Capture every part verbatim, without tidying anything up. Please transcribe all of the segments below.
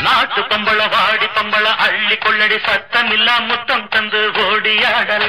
நாட்டு பம்பள வாடி பம்பள அள்ளி கொள்ளடி சத்தம் இல்ல முத்தம் தந்து ஓடியாடல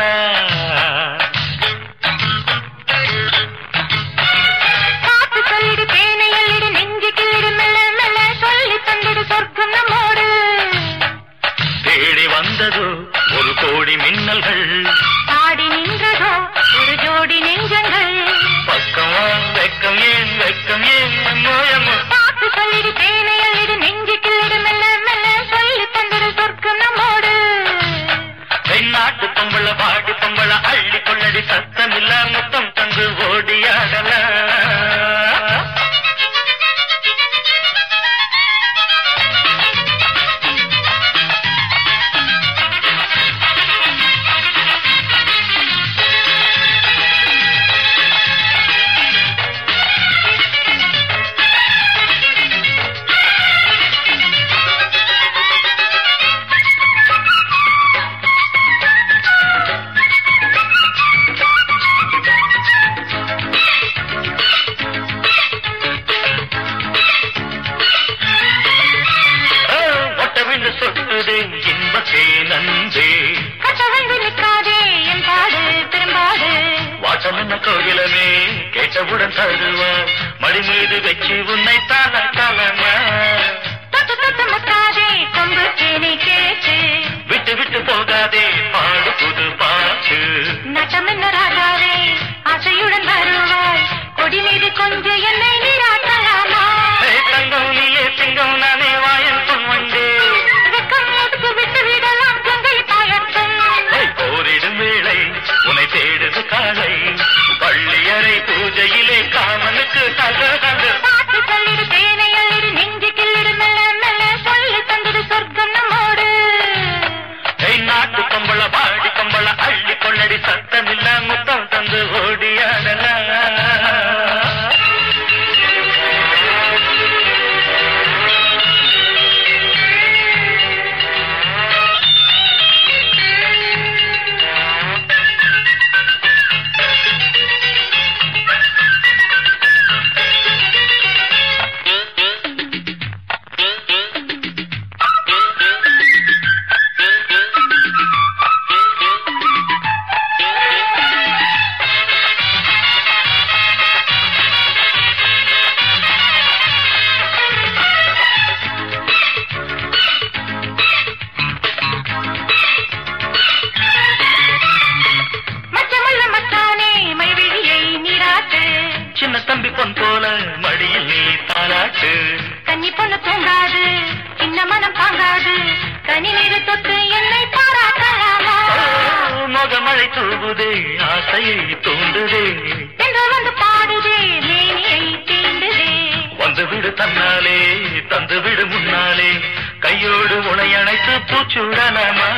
காத்து சொல்லிடு தேனை அள்ளிடு நெஞ்சு கிள்ளிடு மெல்ல மெல்ல சொல்லி தந்திடு சொர்க்கம் நம்மோடு தேடி வந்ததோ ஒரு கோடி மின்னல்கள் ஆடி நின்றதோ ஒரு ஜோடி நெஞ்சங்கள் பக்கமா வெக்கம் ஏன் வெக்கம் ஏன் நோயமோ காத்து சொல்லிடு தேனை அள்ளிடு நெஞ்சு கிள்ளிடு மெல்ல மெல்ல சொல்லி தந்திடு சொர்க்கம் நம்மோடு நாட்டு பம்பள பாடி பம்பள அள்ளி கொள்ளடி சத்தம் இல்ல முத்தம் தந்து ஓடியாடல இன்பத்தே நன்றே கட்டவந்து நிற்காதே என் பாடு திரும்பாடு வாசம் என்ன கோவிலமே கேட்டவுடன் தருவார் மடி மீது வச்சு உன்னை தான தலமா தொட்டு தொட்டு முட்டாதே கொம்பு தேனை கேட்டு விட்டு விட்டு போகாதே பாடு புது பாட்டு நட்டம் என்ன ராஜாவே ஆசையுடன் வருவாய் கொடி மீது கொஞ்சம் என்னை நீராட்டலாமா தங்கம் நீயே சிங்கம் நானே வாயன் பொன்வண்டே போரிடும் வேளை உன்னை தேடுது காலை பள்ளியறை பூஜையிலே காமனுக்கு தகது பாட்டு சொல்லிடு தேனை அள்ளிடு நெஞ்சு கிள்ளிடு மெல்ல மெல்ல சொல்லி தந்தது சொர்க்கம் நம்மோடு நாட்டு கம்பள பாடி கம்பள அள்ளி கொள்ளடி சத்தம் இல்ல முத்தம் தந்து ஓடியாடல சின்ன தம்பி பொன் போல மடியில் நீ தாளாட்டு கன்னி பொண்ணு தூங்காது சின்ன மனம் தாங்காது கனி நீரு தொட்டு என்னை பாராட்டலாமா மொகமழை தூவுதே ஆசையை தூண்டுதே என்று வந்து பாடுதே மேனியை தீண்டுதே வந்து விடு தன்னாலே தந்து விடு முன்னாலே கையோடு உனை அணைத்து பூச்சுடலாமா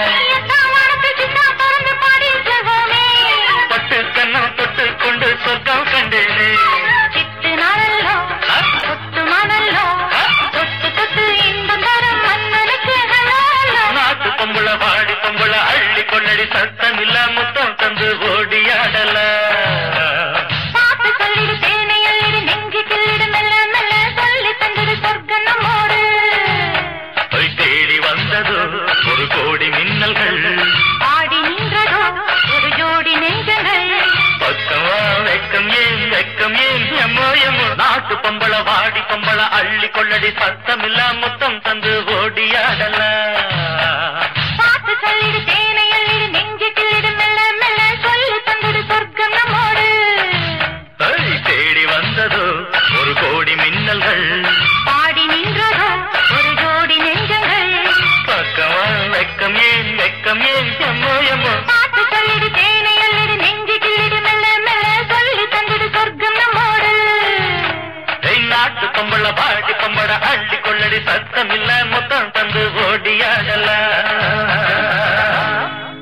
பட்டு கண்ணம் தொட்டு கொண்டு சொர்க்கம் கண்டேனே சிட்டு நாளல்லோ சொத்து மணல்லோ தொட்டு தொட்டு இன்பம் தரும் மன்னனுக்கு நாட்டு பொம்பள பாடி பொம்பள அள்ளி கொள்ளடி சத்தம் இல்ல முத்தம் தந்து ஓடியாடல பாட்டு சொல்லிடு தேனை அள்ளிடு நெஞ்சு கிள்ளிடு மெல்ல மெல்ல சொல்லி தந்தது சொர்க்கம் நம்மோடு தேடி வந்ததோ ஒரு கோடி மின்னல்கள் ஆடி நின்றதோ ஒரு ஜோடி நெஞ்சங்கள் பக்கமா வெக்கம் ஏன் வெக்கம் ஏன் எம்மோ எம்மோ நாட்டு பொம்பள வாடி பொம்பள அள்ளி கொள்ளடி சத்தம் இல்ல முத்தம் தந்து ஓடியாடல